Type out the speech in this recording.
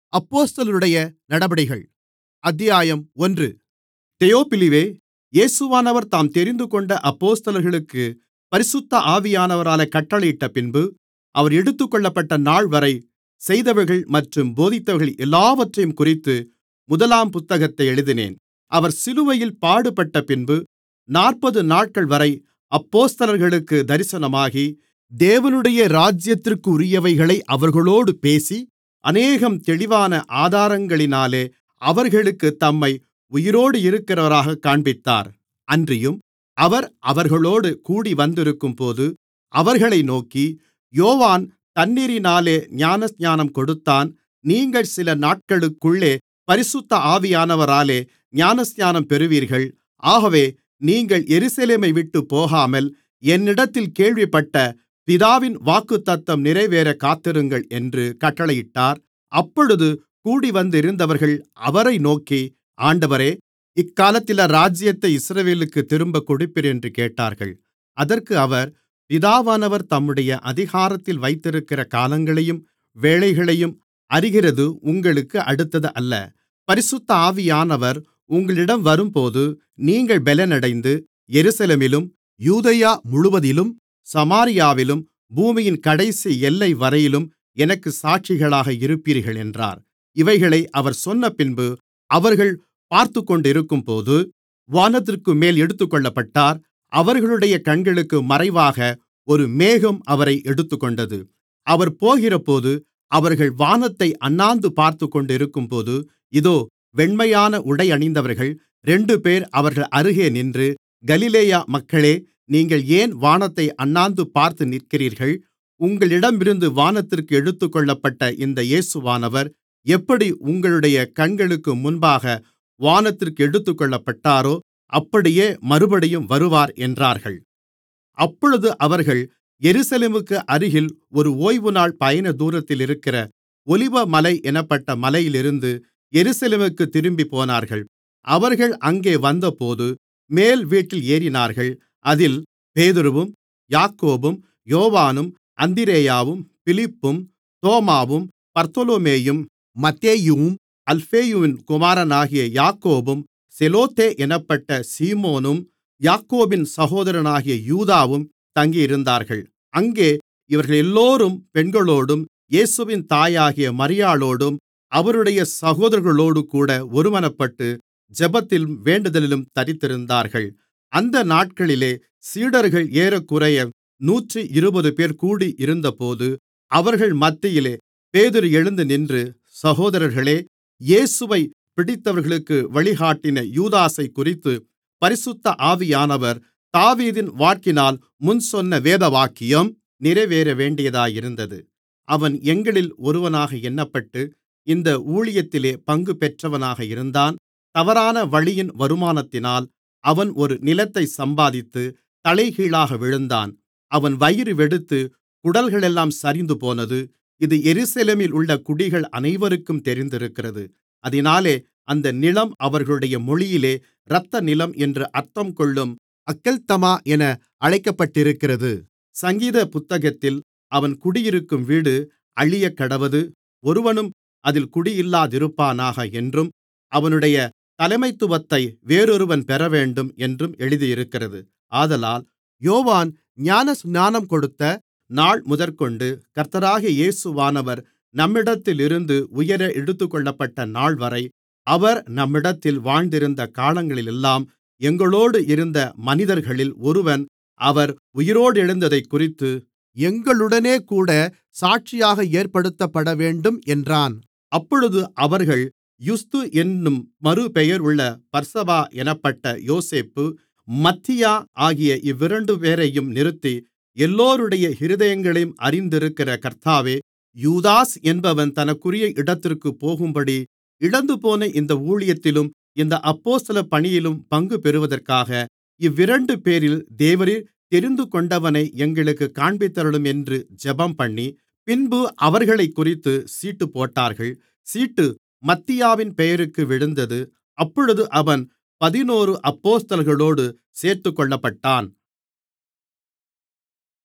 அப்போஸ்தலர்களுடைய நடபடிகள் அத்தியாயம் 1. தெயோப்பிலுவே, இயேசுவானவர் தாம் தெரிந்துகொண்ட அப்போஸ்தலர்களுக்குப் பரிசுத்த ஆவியானவராலே கட்டளையிட்டபின்பு, அவர் எடுத்துக்கொள்ளப்பட்ட நாள்வரை செய்தவைகள் மற்றும் போதித்தவைகள் எல்லாவற்றையும் குறித்து முதலாம் புத்தகத்தை எழுதினேன். அவர் சிலுவையில் பாடுபட்டபின்பு 40 நாட்கள்வரை அப்போஸ்தலர்களுக்குத் தரிசனமாகி, தேவனுடைய ராஜ்யத்திற்குரியவைகளை அவர்களோடு பேசி, அநேகம் தெளிவான ஆதாரங்களினாலே அவர்களுக்குத் தம்மை உயிரோடு இருக்கிறவராகக் காண்பித்தார். அன்றியும் அவர் அவர்களோடு கூடிவந்திருக்கும்போது அவர்களை நோக்கி, யோவான் தண்ணீரினாலே ஞானஸ்நானம் கொடுத்தான். நீங்கள் சில நாட்களுக்குள்ளே பரிசுத்த ஆவியானவராலே ஞானஸ்நானம் பெறுவீர்கள். ஆகவே நீங்கள் எருசலேமைவிட்டுப் போகாமல் என்னிடத்தில் கேள்விப்பட்ட பிதாவின் வாக்குத்தத்தம் நிறைவேறக் காத்திருங்கள் என்று கட்டளையிட்டார். அப்பொழுது கூடிவந்திருந்தவர்கள் அவரை நோக்கி, ஆண்டவரே, இக்காலத்திலா ராஜ்யத்தை இஸ்ரவேலுக்குத் திரும்பக் கொடுப்பீர் என்று கேட்டார்கள். அதற்கு அவர், பிதாவானவர் தம்முடைய அதிகாரத்தில் வைத்திருக்கிற காலங்களையும் வேளைகளையும் அறிகிறது உங்களுக்கு அடுத்தது அல்ல. பரிசுத்த ஆவியானவர் உங்களிடம் வரும்போது நீங்கள் பெலனடைந்து எருசலேமிலும் யூதேயா முழுவதிலும் சமாரியாவிலும் பூமியின் கடைசி எல்லைவரையிலும் எனக்குச் சாட்சிகளாக இருப்பீர்கள் என்றார். இவைகளை அவர் சொன்னபின்பு அவர்கள் பார்த்துக்கொண்டிருக்கும்போது வானத்திற்குமேல் எடுத்துக்கொள்ளப்பட்டார். அவர்களுடைய கண்களுக்கு மறைவாக ஒரு மேகம் அவரை எடுத்துக்கொண்டது. அவர் போகிறபோது அவர்கள் வானத்தை அண்ணாந்து பார்த்துக்கொண்டிருக்கும்போது, இதோ, வெண்மையான உடையணிந்தவர்கள் 2 பேர் அவர்கள் அருகே நின்று, கலிலேயா மக்களே, நீங்கள் ஏன் வானத்தை அண்ணாந்து பார்த்து நிற்கிறீர்கள்? உங்களிடமிருந்து வானத்திற்கு எடுத்துக்கொள்ளப்பட்ட இந்த இயேசுவானவர் எப்படி உங்களுடைய கண்களுக்கு முன்பாக வானத்திற்கு எடுத்துக்கொள்ளப்பட்டாரோ, அப்படியே மறுபடியும் வருவார் என்றார்கள். அப்பொழுது அவர்கள் எருசலேமுக்கு அருகில் ஒரு ஓய்வுநாள் பயண தூரத்தில் இருக்கிற ஒலிவமலை என்னப்பட்ட மலையிலிருந்து எருசலேமுக்குத் திரும்பிப்போனார்கள். அவர்கள் அங்கே வந்தபோது மேல் வீட்டில் ஏறினார்கள். அதில் பேதுருவும் யாக்கோபும் யோவானும் அந்திரேயாவும் பிலிப்பும் தோமாவும் பர்தொலொமேயும் மத்தேயுவும் அல்பேயுவின் குமாரனாகிய யாக்கோபும் செலோத்தே என்னப்பட்ட சீமோனும் யாக்கோபின் சகோதரனாகிய யூதாவும் தங்கியிருந்தார்கள். அங்கே இவர்களெல்லோரும் பெண்களோடும் இயேசுவின் தாயாகிய மரியாளோடும் அவருடைய சகோதரர்களோடுகூட ஒருமனப்பட்டு ஜெபத்திலும் வேண்டுதலிலும் தரித்திருந்தார்கள். அந்த நாட்களிலே சீடர்கள் ஏறக்குறைய 120 பேர் கூடியிருந்தபோது அவர்கள் மத்தியிலே பேதுரு எழுந்து நின்று, சகோதரர்களே, இயேசுவைப் பிடித்தவர்களுக்கு வழிகாட்டின யூதாசைக்குறித்து பரிசுத்த ஆவியானவர் தாவீதின் வாக்கினால் முன்சொன்ன வேதவாக்கியம் நிறைவேறவேண்டியதாயிருந்தது. அவன் எங்களில் ஒருவனாக எண்ணப்பட்டு இந்த ஊழியத்திலே பங்கு பெற்றவனாக இருந்தான். தவறான வழியின் வருமானத்தினால் அவன் ஒரு நிலத்தைச் சம்பாதித்து தலைகீழாக விழுந்தான். அவன் வயிறு வெடித்து குடல்களெல்லாம் சரிந்துபோனது. இது எருசலேமில் உள்ள குடிகள் அனைவருக்கும் தெரிந்திருக்கிறது. அதினாலே அந்த நிலம் அவர்களுடைய மொழியிலே இரத்த நிலம் என்று அர்த்தம் கொள்ளும் அக்கெல்தமா என அழைக்கப்பட்டிருக்கிறது. சங்கீத புத்தகத்தில் அவன் குடியிருக்கும் வீடு அழியக்கடவது, ஒருவனும் அதில் குடியில்லாதிருப்பானாக என்றும், அவனுடைய தலைமைத்துவத்தை வேறொருவன் பெறவேண்டும் என்றும் எழுதியிருக்கிறது. ஆதலால் யோவான் ஞானஸ்நானம் கொடுத்த நாள் முதற்கொண்டு கர்த்தராகிய இயேசுவானவர் நம்மிடத்திலிருந்து உயர எடுத்துக்கொள்ளப்பட்ட நாள்வரை அவர் நம்மிடத்தில் வாழ்ந்திருந்த காலங்களிலெல்லாம் எங்களோடு இருந்த மனிதர்களில் ஒருவன் அவர் உயிரோடெழுந்ததைக்குறித்து எங்களுடனேகூட சாட்சியாக ஏற்படுத்தப்படவேண்டும் என்றான். அப்பொழுது அவர்கள் யுஸ்து என்னும் மறுபெயருள்ள பர்சபா எனப்பட்ட யோசேப்பு, மத்தியா ஆகிய இவ்விரண்டு பேரையும் நிறுத்தி, எல்லோருடைய இருதயங்களையும் அறிந்திருக்கிற கர்த்தாவே, யூதாஸ் என்பவன் தனக்குரிய இடத்திற்குப் போகும்படி இழந்துபோன இந்த ஊழியத்திலும் இந்த அப்போஸ்தல பணியிலும் பங்கு பெறுவதற்காக இவ்விரண்டு பேரில் தேவரீர் தெரிந்துகொண்டவனை எங்களுக்குக் காண்பித்தருளும் என்று ஜெபம்பண்ணி, பின்பு அவர்களைக்குறித்து சீட்டு போட்டார்கள். சீட்டு மத்தியாவின் பெயருக்கு விழுந்தது. அப்பொழுது அவன் 11 அப்போஸ்தலர்களோடு சேர்த்துக்கொள்ளப்பட்டான்.